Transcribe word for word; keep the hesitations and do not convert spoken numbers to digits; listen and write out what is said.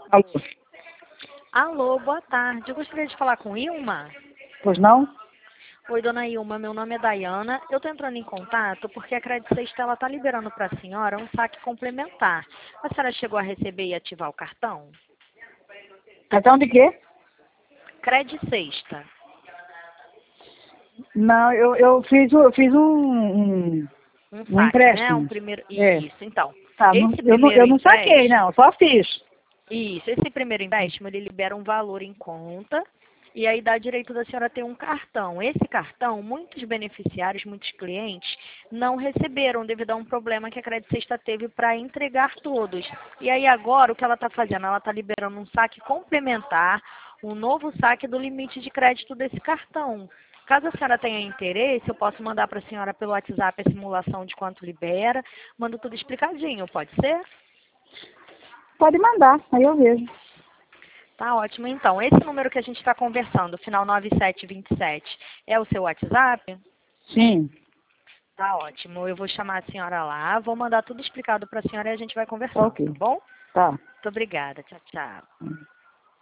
Alô? Alô, boa tarde. Eu gostaria de falar com Ilma. Pois não? Oi, dona Ilma, meu nome é Dayana. Eu estou entrando em contato porque a Credit Sexta está liberando para a senhora um saque complementar. A senhora chegou a receber e ativar o cartão? Cartão de quê? Credit Sexta. Não, eu, eu fiz, o- eu fiz um, um, Um um saque, né? Um empréstimo. primeiro... É. Isso, então. Tá, não- Esse eu, não, primeiro eu não saquei, empréstimo... não, só fiz. Isso, esse primeiro empréstimo, ele libera um valor em conta e aí dá direito da senhora ter um cartão. Esse cartão, muitos beneficiários, muitos clientes não receberam devido a um problema que a Credit Sexta teve para entregar todos. E aí agora o que ela está fazendo? Ela está liberando um saque complementar, um novo saque do limite de crédito desse cartão. Caso a senhora tenha interesse, eu posso mandar para a senhora pelo WhatsApp a simulação de quanto libera, mando tudo explicadinho, pode ser? Pode mandar, aí eu vejo. Tá ótimo. Então, esse número que a gente está conversando, final nove sete dois sete, é o seu WhatsApp? Sim. Tá ótimo. Eu vou chamar a senhora lá, vou mandar tudo explicado para a senhora e a gente vai conversando, Ok. tá bom? Tá. Muito obrigada. Tchau, tchau.